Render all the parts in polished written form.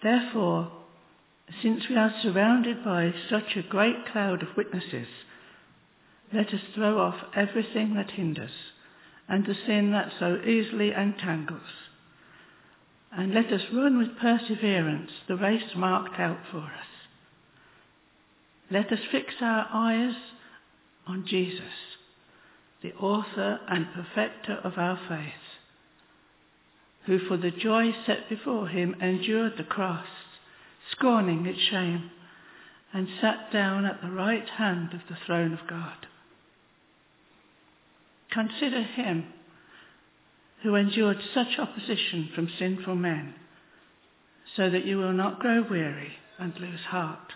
Therefore, since we are surrounded by such a great cloud of witnesses, let us throw off everything that hinders and the sin that so easily entangles, and let us run with perseverance the race marked out for us. Let us fix our eyes on Jesus, the author and perfecter of our faith, who for the joy set before him endured the cross, scorning its shame, and sat down at the right hand of the throne of God. Consider him who endured such opposition from sinful men, so that you will not grow weary and lose heart.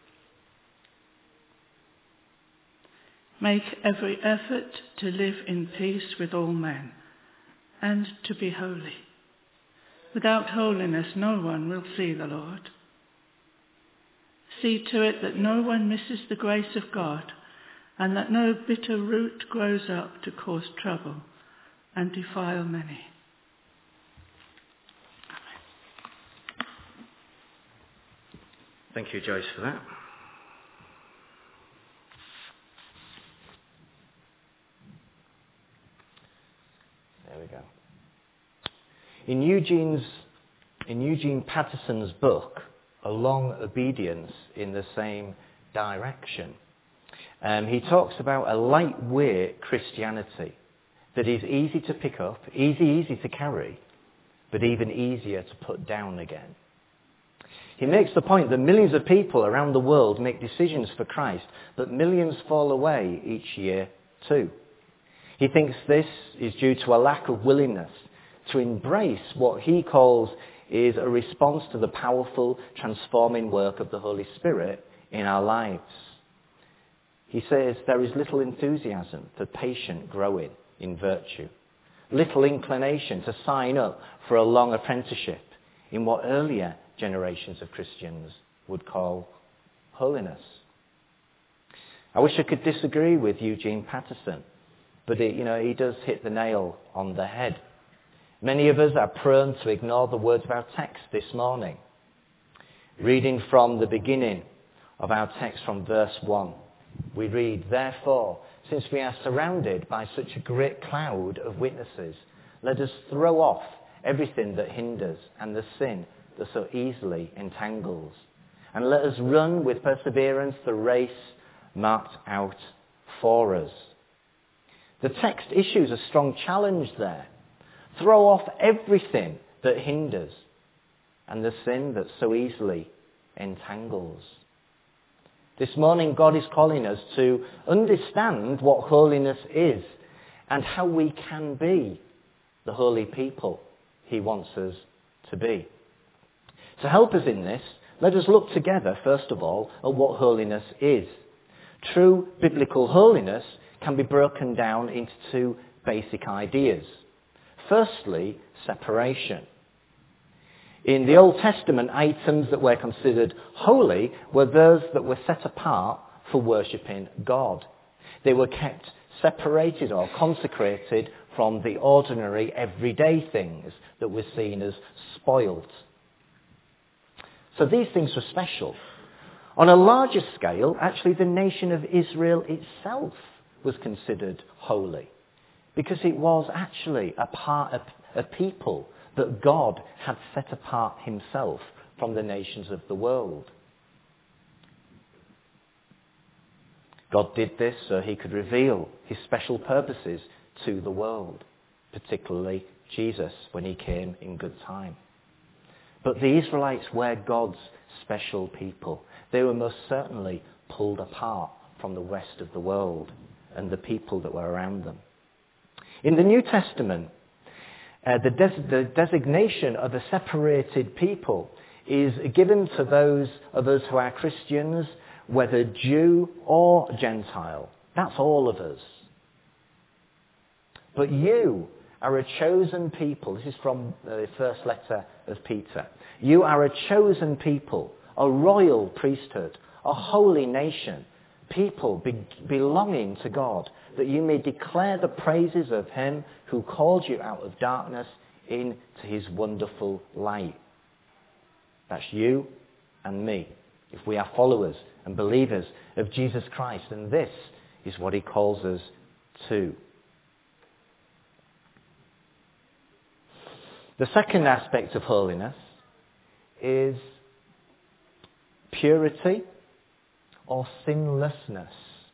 Make every effort to live in peace with all men and to be holy. Without holiness, no one will see the Lord. See to it that no one misses the grace of God, and that no bitter root grows up to cause trouble and defile many. Thank you, Joyce, for that. There we go. In Eugene Patterson's book, A Long Obedience in the Same Direction, he talks about a lightweight Christianity that is easy to pick up, easy to carry, but even easier to put down again. He makes the point that millions of people around the world make decisions for Christ, but millions fall away each year too. He thinks this is due to a lack of willingness to embrace what he calls is a response to the powerful transforming work of the Holy Spirit in our lives. He says there is little enthusiasm for patient growing in virtue, little inclination to sign up for a long apprenticeship in what earlier generations of Christians would call holiness. I wish I could disagree with Eugene Patterson, but he does hit the nail on the head. Many of us are prone to ignore the words of our text this morning. Reading from the beginning of our text from verse 1, we read, "Therefore, since we are surrounded by such a great cloud of witnesses, let us throw off everything that hinders and the sin that so easily entangles, and let us run with perseverance the race marked out for us." The text issues a strong challenge there. Throw off everything that hinders and the sin that so easily entangles. This morning, God is calling us to understand what holiness is and how we can be the holy people he wants us to be. To help us in this, let us look together, first of all, at what holiness is. True biblical holiness can be broken down into two basic ideas. Firstly, separation. In the Old Testament, items that were considered holy were those that were set apart for worshipping God. They were kept separated or consecrated from the ordinary, everyday things that were seen as spoilt. So these things were special. On a larger scale, actually, the nation of Israel itself was considered holy, because it was actually a people that God had set apart himself from the nations of the world. God did this so he could reveal his special purposes to the world, particularly Jesus when he came in good time. But the Israelites were God's special people. They were most certainly pulled apart from the rest of the world and the people that were around them. In the New Testament, the designation of a separated people is given to those of us who are Christians, whether Jew or Gentile. That's all of us. But you are a chosen people. This is from the first letter of Peter. You are a chosen people, a royal priesthood, a holy nation, people belonging to God, that you may declare the praises of him who called you out of darkness into his wonderful light. That's you and me, if we are followers and believers of Jesus Christ. And this is what he calls us to. The second aspect of holiness is purity or sinlessness.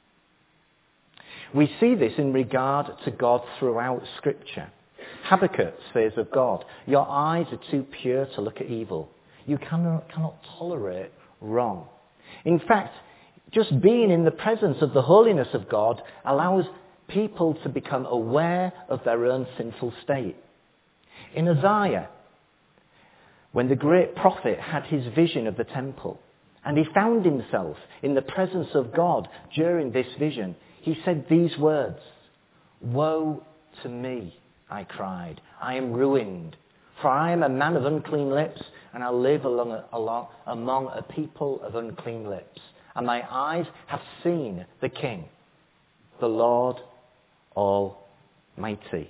We see this in regard to God throughout Scripture. Habakkuk says of God, your eyes are too pure to look at evil. You cannot tolerate wrong. In fact, just being in the presence of the holiness of God allows people to become aware of their own sinful state. In Isaiah, when the great prophet had his vision of the temple, and he found himself in the presence of God during this vision, he said these words, "Woe to me, I cried, I am ruined, for I am a man of unclean lips, and I live among a people of unclean lips. And my eyes have seen the King, the Lord Almighty."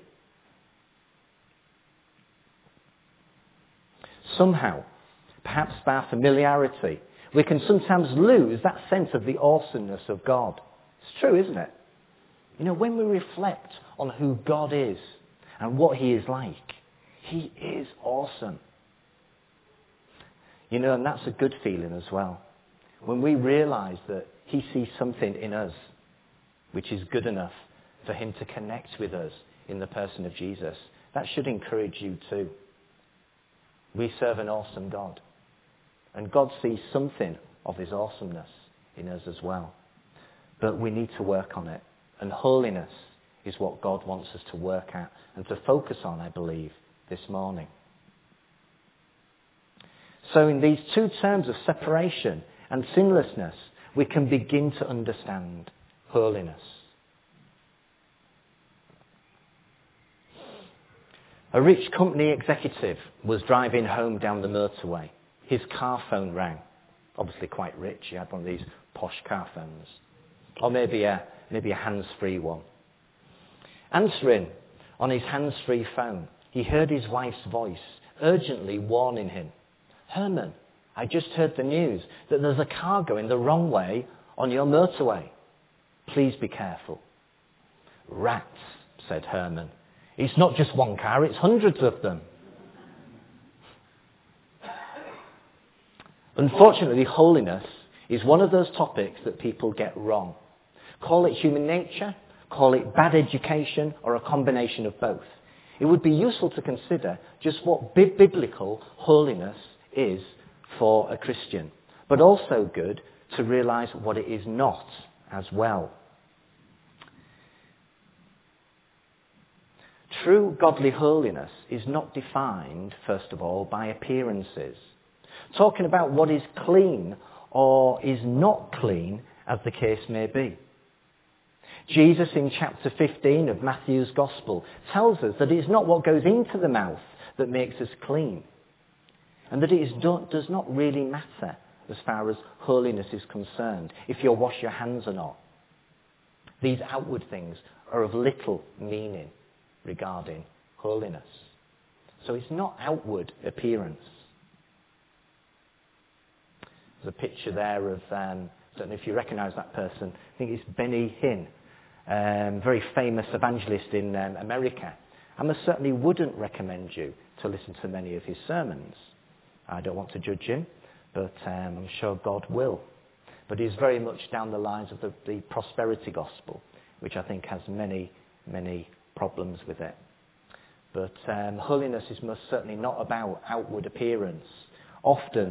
Somehow, perhaps by our familiarity, we can sometimes lose that sense of the awesomeness of God. It's true, isn't it? You know, when we reflect on who God is and what he is like, he is awesome. You know, and that's a good feeling as well. When we realise that he sees something in us which is good enough for him to connect with us in the person of Jesus, that should encourage you too. We serve an awesome God. And God sees something of his awesomeness in us as well. But we need to work on it. And holiness is what God wants us to work at and to focus on, I believe, this morning. So in these two terms of separation and sinlessness, we can begin to understand holiness. A rich company executive was driving home down the motorway. His car phone rang. Obviously quite rich. He had one of these posh car phones. Or maybe a hands-free one. Answering on his hands-free phone, he heard his wife's voice urgently warning him, "Herman, I just heard the news that there's a car going the wrong way on your motorway. Please be careful." "Rats," said Herman. "It's not just one car, it's hundreds of them." Unfortunately, holiness is one of those topics that people get wrong. Call it human nature, call it bad education, or a combination of both. It would be useful to consider just what biblical holiness is for a Christian, but also good to realise what it is not as well. True godly holiness is not defined, first of all, by appearances. Talking about what is clean or is not clean, as the case may be. Jesus in chapter 15 of Matthew's Gospel tells us that it's not what goes into the mouth that makes us clean, and that it does not really matter as far as holiness is concerned, if you wash your hands or not. These outward things are of little meaning regarding holiness. So it's not outward appearance. There's a picture there of, I don't know if you recognise that person, I think it's Benny Hinn, very famous evangelist in America. I most certainly wouldn't recommend you to listen to many of his sermons. I don't want to judge him, but I'm sure God will. But he's very much down the lines of the prosperity gospel, which I think has many, many problems with it. But holiness is most certainly not about outward appearance. Often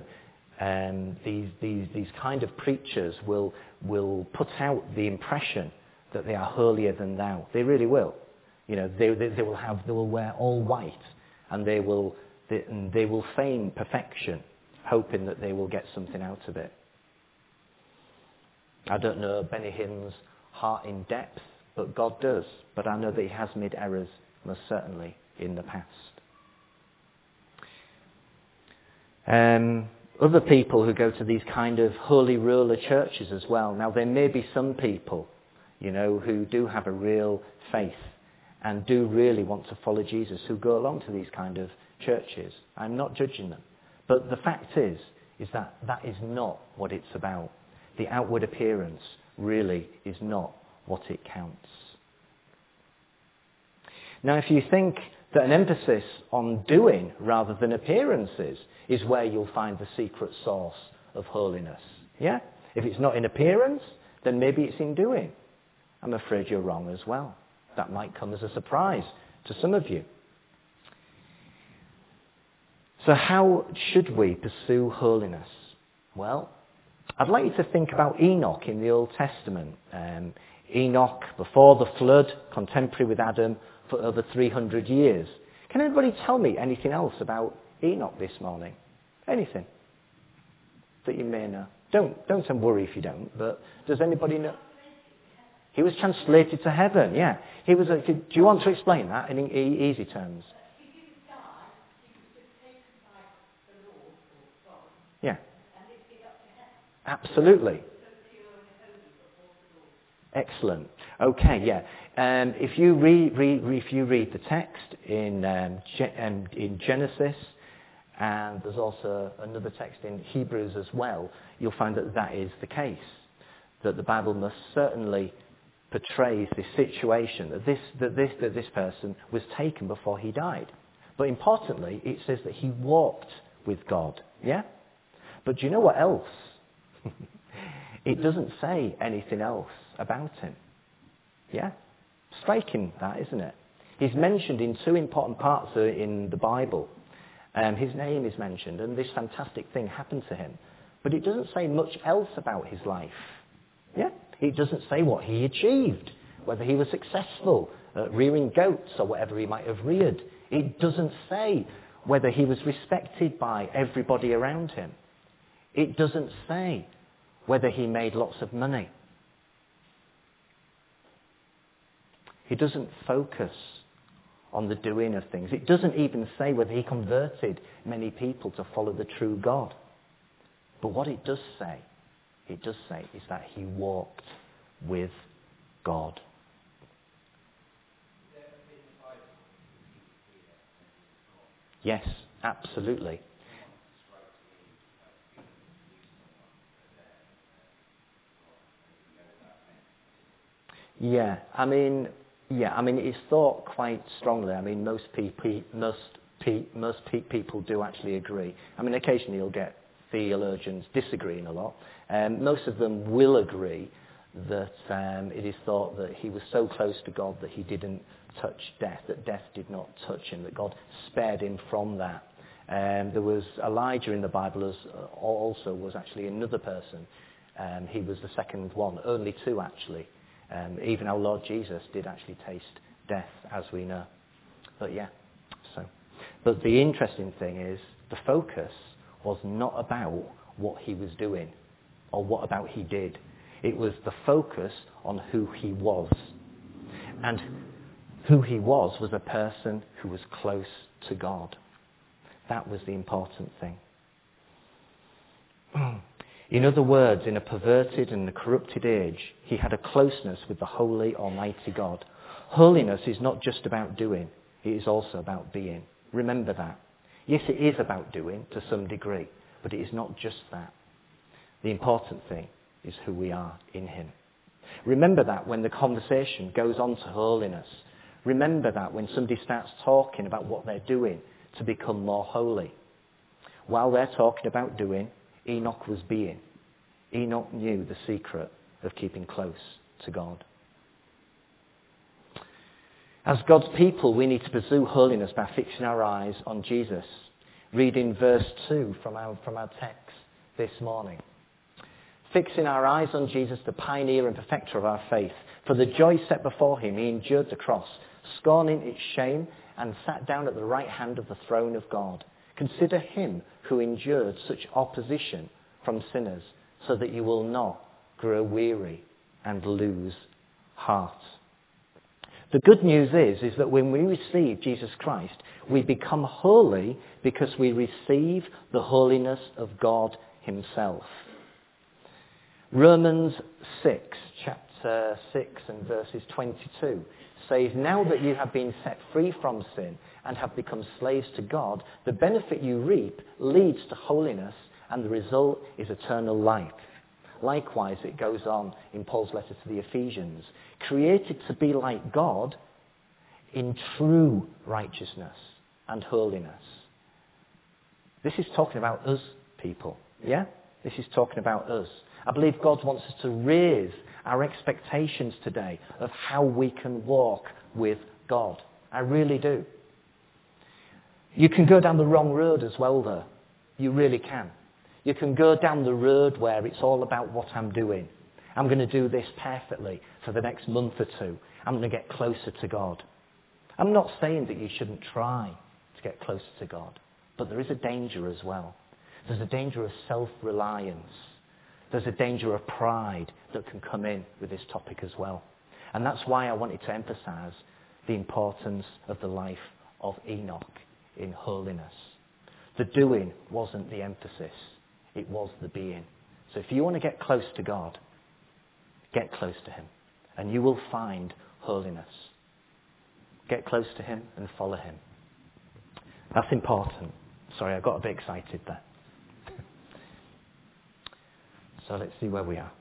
these kind of preachers will put out the impression that they are holier than thou. They really will. You know, they will wear all white, and they will feign perfection, hoping that they will get something out of it. I don't know Benny Hinn's heart in depth, but God does. But I know that he has made errors, most certainly, in the past. Other people who go to these kind of holy roller churches as well. Now, there may be some people, you know, who do have a real faith and do really want to follow Jesus, who go along to these kind of churches. I'm not judging them. But the fact is that that is not what it's about. The outward appearance really is not what it counts. Now, if you think that an emphasis on doing rather than appearances is where you'll find the secret source of holiness, yeah? If it's not in appearance, then maybe it's in doing. I'm afraid you're wrong as well. That might come as a surprise to some of you. So how should we pursue holiness? Well, I'd like you to think about Enoch in the Old Testament. Enoch, before the flood, contemporary with Adam for over 300 years. Can anybody tell me anything else about Enoch this morning? Anything that you may know? Don't worry if you don't, but does anybody know? He was translated to heaven, yeah. Do you want to explain that in easy terms? Yeah. Absolutely. Excellent. Okay, yeah. If you read the text in Genesis, and there's also another text in Hebrews as well, you'll find that that is the case. That the Bible most certainly portrays this situation, that this person was taken before he died. But importantly, it says that he walked with God. Yeah? But do you know what else? It doesn't say anything else about him. Yeah? Striking that, isn't it? He's mentioned in two important parts in the Bible. His name is mentioned, and this fantastic thing happened to him. But it doesn't say much else about his life. Yeah? It doesn't say what he achieved, whether he was successful at rearing goats or whatever he might have reared. It doesn't say whether he was respected by everybody around him. It doesn't say whether he made lots of money. He doesn't focus on the doing of things. It doesn't even say whether he converted many people to follow the true God. But what it does say is that he walked with God. Yes, absolutely. Yeah, I mean, it's thought quite strongly. I mean, most people do actually agree. I mean, occasionally you'll get theologians disagreeing a lot. Most of them will agree that it is thought that he was so close to God that he didn't touch death, that death did not touch him, that God spared him from that. There was Elijah in the Bible, as also was actually another person. He was the second one, only two actually. Even our Lord Jesus did actually taste death, as we know. But yeah, but the interesting thing is, the focus was not about what he was doing, or what about he did. It was the focus on who he was. And who he was a person who was close to God. That was the important thing. In other words, in a perverted and a corrupted age, he had a closeness with the holy, almighty God. Holiness is not just about doing, it is also about being. Remember that. Yes, it is about doing to some degree, but it is not just that. The important thing is who we are in him. Remember that when the conversation goes on to holiness. Remember that when somebody starts talking about what they're doing to become more holy. While they're talking about doing, Enoch was being. Enoch knew the secret of keeping close to God. As God's people, we need to pursue holiness by fixing our eyes on Jesus. Reading verse 2 from our text this morning. Fixing our eyes on Jesus, the pioneer and perfecter of our faith. For the joy set before him, he endured the cross, scorning its shame, and sat down at the right hand of the throne of God. Consider him who endured such opposition from sinners, so that you will not grow weary and lose heart. The good news is that when we receive Jesus Christ, we become holy because we receive the holiness of God himself. Romans 6, chapter 6 and verses 22, says, now that you have been set free from sin and have become slaves to God, the benefit you reap leads to holiness, and the result is eternal life. Likewise, it goes on in Paul's letter to the Ephesians, created to be like God in true righteousness and holiness. This is talking about us, people. Yeah? This is talking about us. I believe God wants us to raise our expectations today of how we can walk with God. I really do. You can go down the wrong road as well, though. You really can. You can go down the road where it's all about what I'm doing. I'm going to do this perfectly for the next month or two. I'm going to get closer to God. I'm not saying that you shouldn't try to get closer to God, but there is a danger as well. There's a danger of self-reliance. There's a danger of pride that can come in with this topic as well. And that's why I wanted to emphasize the importance of the life of Enoch in holiness. The doing wasn't the emphasis. It was the being. So if you want to get close to God, get close to him. And you will find holiness. Get close to him and follow him. That's important. Sorry, I got a bit excited there. So let's see where we are.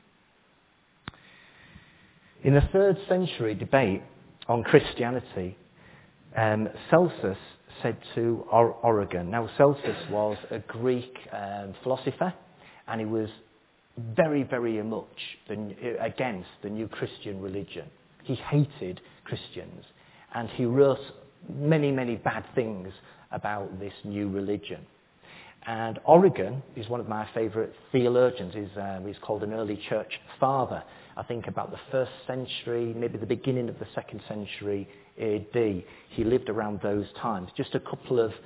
In the 3rd century debate on Christianity, Celsus said to Origen. Now, Celsus was a Greek philosopher, and he was very, very much against the new Christian religion. He hated Christians, and he wrote many, many bad things about this new religion. And Origen is one of my favourite theologians. He's called an early church father. I think about the 1st century, maybe the beginning of the 2nd century AD. He lived around those times. Just a couple of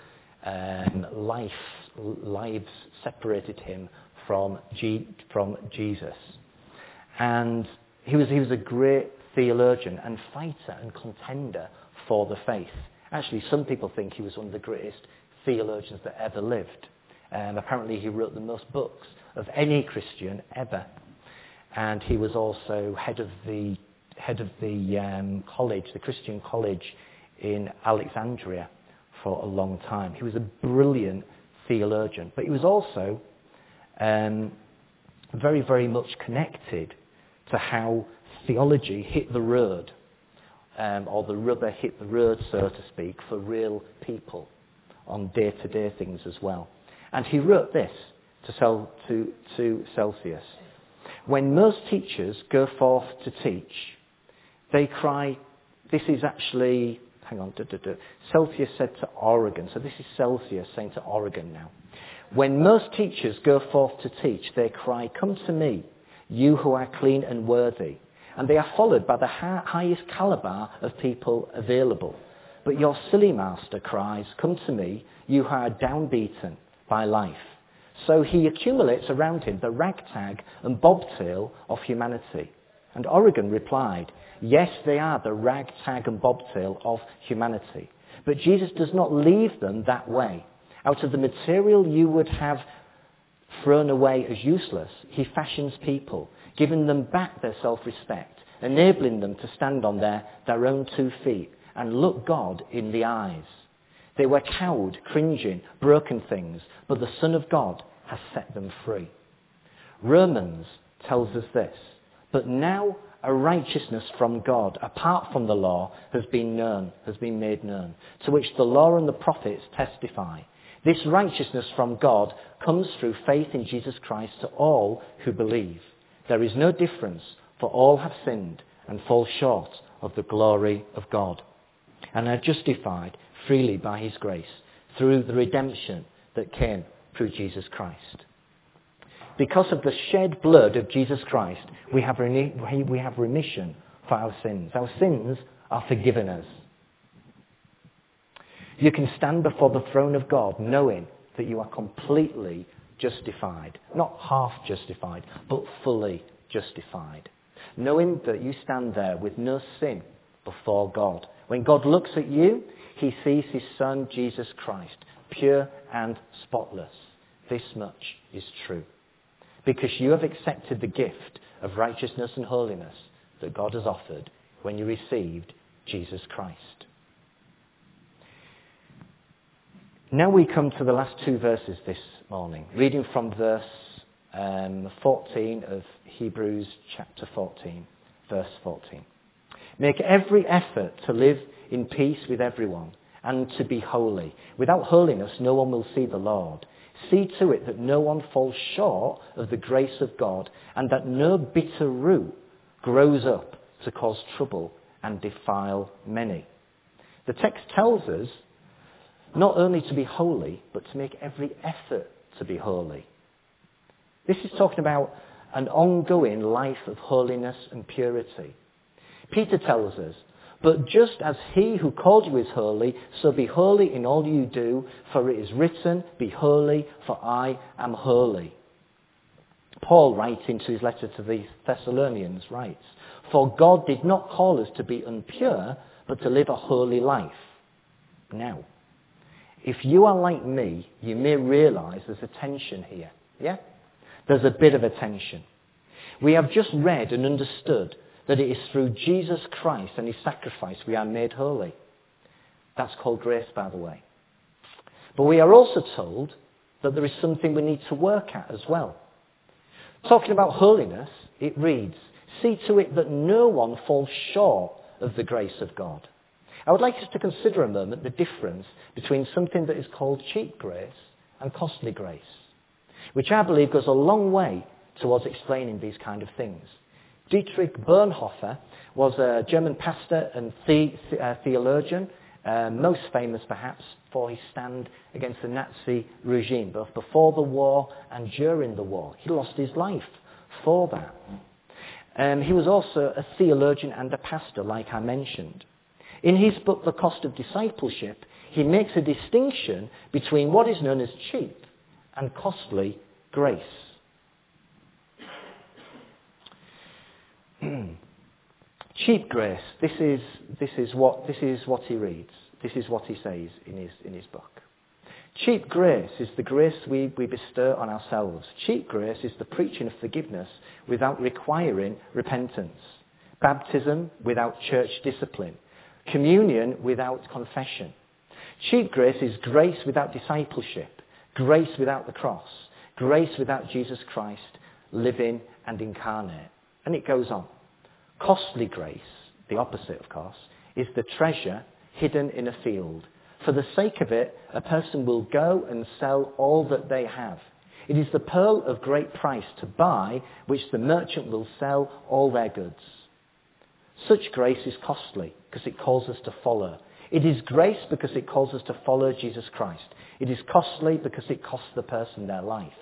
lives separated him from Jesus. And he was a great theologian and fighter and contender for the faith. Actually, some people think he was one of the greatest theologians that ever lived. Apparently he wrote the most books of any Christian ever. And he was also head of the college, the Christian college in Alexandria for a long time. He was a brilliant theologian. But he was also very, very much connected to how theology hit the road, or the rubber hit the road, so to speak, for real people on day-to-day things as well. And he wrote this to Celsius. When most teachers go forth to teach, they cry, this is actually, Celsius said to Origen, so this is Celsius saying to Origen now. When most teachers go forth to teach, they cry, come to me, you who are clean and worthy. And they are followed by the highest caliber of people available. But your silly master cries, come to me, you who are downbeaten by life. So he accumulates around him the ragtag and bobtail of humanity. And Origen replied, yes, they are the ragtag and bobtail of humanity. But Jesus does not leave them that way. Out of the material you would have thrown away as useless, he fashions people, giving them back their self-respect, enabling them to stand on their own 2 feet and look God in the eyes. They were cowed, cringing, broken things, but the Son of God has set them free. Romans tells us this, but now a righteousness from God, apart from the law, has been made known, to which the law and the prophets testify. This righteousness from God comes through faith in Jesus Christ to all who believe. There is no difference, for all have sinned and fall short of the glory of God, and are justified freely by his grace through the redemption that came through Jesus Christ. Because of the shed blood of Jesus Christ, we have remission for our sins. Our sins are forgiven us. You can stand before the throne of God knowing that you are completely justified. Not half justified, but fully justified. Knowing that you stand there with no sin before God. When God looks at you, he sees his Son, Jesus Christ, pure and spotless. This much is true. Because you have accepted the gift of righteousness and holiness that God has offered when you received Jesus Christ. Now we come to the last two verses this morning, reading from verse 14 of Hebrews chapter 14, verse 14. Make every effort to live in peace with everyone and to be holy. Without holiness, no one will see the Lord. See to it that no one falls short of the grace of God, and that no bitter root grows up to cause trouble and defile many. The text tells us not only to be holy, but to make every effort to be holy. This is talking about an ongoing life of holiness and purity. Peter tells us, but just as he who called you is holy, so be holy in all you do, for it is written, be holy, for I am holy. Paul, writing to his letter to the Thessalonians, writes, for God did not call us to be impure, but to live a holy life. Now, if you are like me, you may realise there's a tension here. Yeah? There's a bit of a tension. We have just read and understood that it is through Jesus Christ and his sacrifice we are made holy. That's called grace, by the way. But we are also told that there is something we need to work at as well. Talking about holiness, it reads, see to it that no one falls short of the grace of God. I would like us to consider a moment the difference between something that is called cheap grace and costly grace, which I believe goes a long way towards explaining these kind of things. Dietrich Bonhoeffer was a German pastor and theologian, most famous perhaps for his stand against the Nazi regime, both before the war and during the war. He lost his life for that. He was also a theologian and a pastor, like I mentioned. In his book, The Cost of Discipleship, he makes a distinction between what is known as cheap and costly grace. Cheap grace, this is what he reads. This is what he says in his book. Cheap grace is the grace we bestow on ourselves. Cheap grace is the preaching of forgiveness without requiring repentance. Baptism without church discipline. Communion without confession. Cheap grace is grace without discipleship. Grace without the cross. Grace without Jesus Christ living and incarnate. And it goes on. Costly grace, the opposite of course, is the treasure hidden in a field. For the sake of it, a person will go and sell all that they have. It is the pearl of great price to buy, which the merchant will sell all their goods. Such grace is costly because it calls us to follow. It is grace because it calls us to follow Jesus Christ. It is costly because it costs the person their life.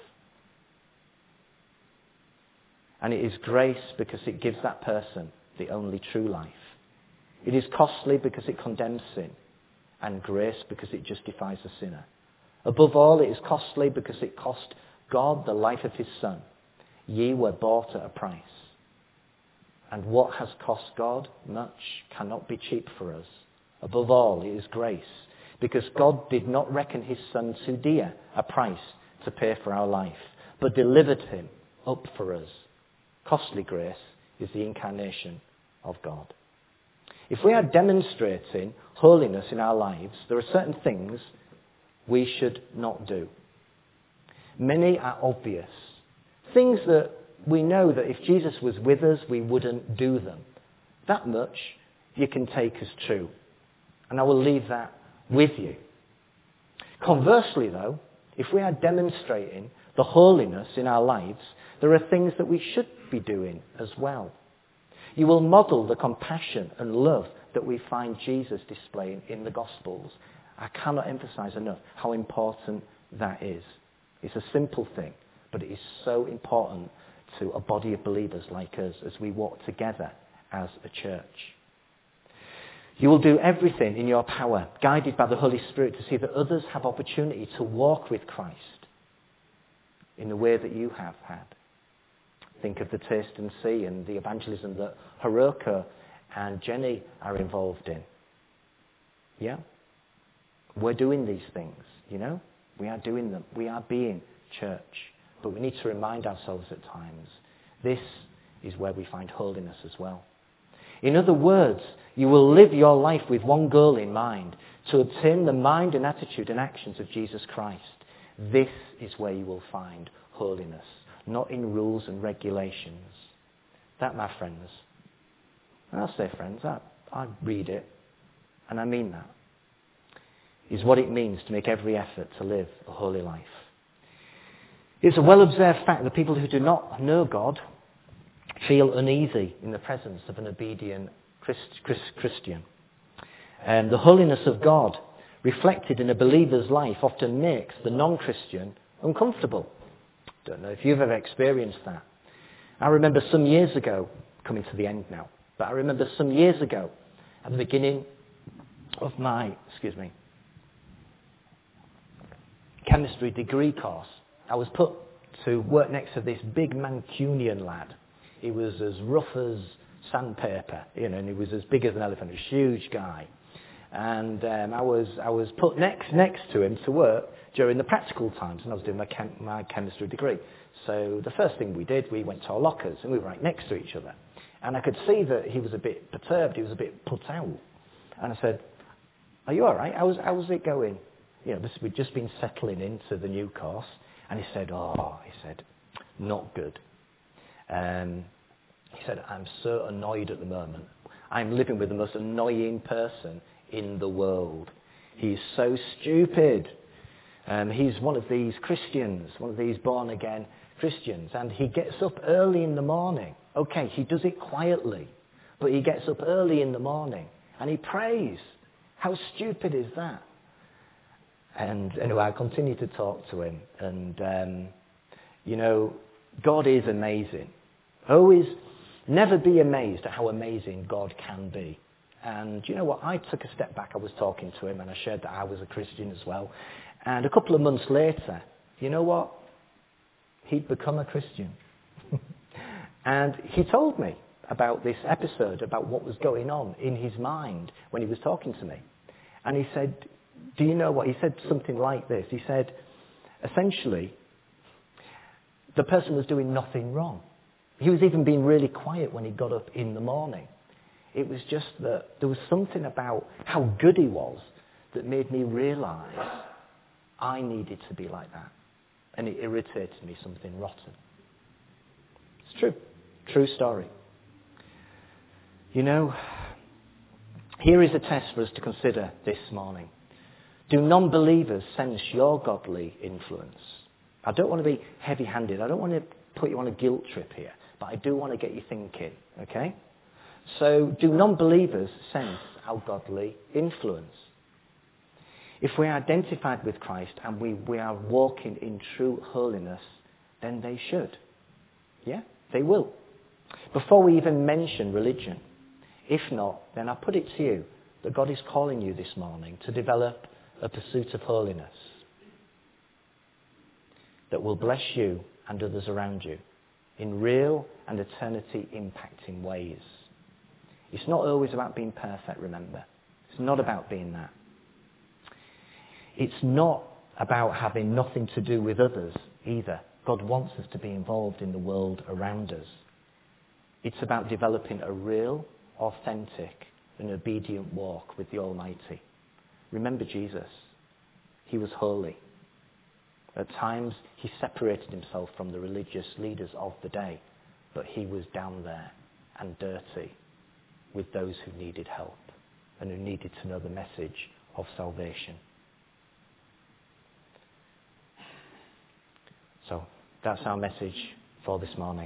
And it is grace because it gives that person the only true life. It is costly because it condemns sin, and grace because it justifies the sinner. Above all, it is costly because it cost God the life of his Son. Ye were bought at a price. And what has cost God much cannot be cheap for us. Above all, it is grace, because God did not reckon his Son too dear a price to pay for our life, but delivered him up for us. Costly grace is the incarnation of God. If we are demonstrating holiness in our lives, there are certain things we should not do. Many are obvious. Things that we know that if Jesus was with us, we wouldn't do them. That much you can take as true. And I will leave that with you. Conversely, though, if we are demonstrating the holiness in our lives, there are things that we should be doing as well. You will model the compassion and love that we find Jesus displaying in the Gospels. I cannot emphasize enough how important that is. It's a simple thing, but it is so important to a body of believers like us as we walk together as a church. You will do everything in your power, guided by the Holy Spirit, to see that others have opportunity to walk with Christ in the way that you have had. Think of the Taste and See and the evangelism that Hiroko and Jenny are involved in. Yeah? We're doing these things, you know? We are doing them. We are being church. But we need to remind ourselves at times, this is where we find holiness as well. In other words, you will live your life with one goal in mind, to obtain the mind and attitude and actions of Jesus Christ. This is where you will find holiness, not in rules and regulations. That, my friends, and I'll say friends, I read it, and I mean that, is what it means to make every effort to live a holy life. It's a well-observed fact that people who do not know God feel uneasy in the presence of an obedient Christian. The holiness of God reflected in a believer's life often makes the non-Christian uncomfortable. Don't know if you've ever experienced that. I remember some years ago, coming to the end now, but I remember some years ago, at the beginning of my, chemistry degree course, I was put to work next to this big Mancunian lad. He was as rough as sandpaper, and he was as big as an elephant, a huge guy. And I was put next to him to work during the practical times, and I was doing my chemistry degree. So the first thing we did, we went to our lockers, and we were right next to each other. And I could see that he was a bit perturbed, he was a bit put out. And I said, "Are you all right? How's it going?" We'd just been settling into the new course. And he said, "Not good." He said, "I'm so annoyed at the moment. I'm living with the most annoying person in the world. He's so stupid. He's one of these Christians, one of these born-again Christians, and he gets up early in the morning. Okay, he does it quietly, but he gets up early in the morning, and he prays. How stupid is that?" And anyway, I continued to talk to him, and, God is amazing. Always never be amazed at how amazing God can be. And you know what? I took a step back. I was talking to him, and I shared that I was a Christian as well. And a couple of months later, you know what? He'd become a Christian. And he told me about this episode, about what was going on in his mind when he was talking to me. And he said, do you know what? He said something like this. He said, essentially, the person was doing nothing wrong. He was even being really quiet when he got up in the morning. It was just that there was something about how good he was that made me realise I needed to be like that. And it irritated me, something rotten. It's true. True story. Here is a test for us to consider this morning. Do non-believers sense your godly influence? I don't want to be heavy-handed. I don't want to put you on a guilt trip here. But I do want to get you thinking, okay? So, do non-believers sense our godly influence? If we are identified with Christ and we are walking in true holiness, then they should. Yeah, they will. Before we even mention religion. If not, then I put it to you that God is calling you this morning to develop a pursuit of holiness that will bless you and others around you in real and eternity impacting ways. It's not always about being perfect, remember. It's not about being that. It's not about having nothing to do with others either. God wants us to be involved in the world around us. It's about developing a real, authentic and obedient walk with the Almighty. Remember Jesus. He was holy. At times, he separated himself from the religious leaders of the day, but he was down there and dirty with those who needed help and who needed to know the message of salvation. So, that's our message for this morning.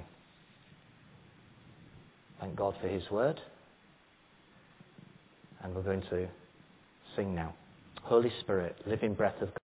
Thank God for his word. And we're going to sing now. Holy Spirit, living breath of God.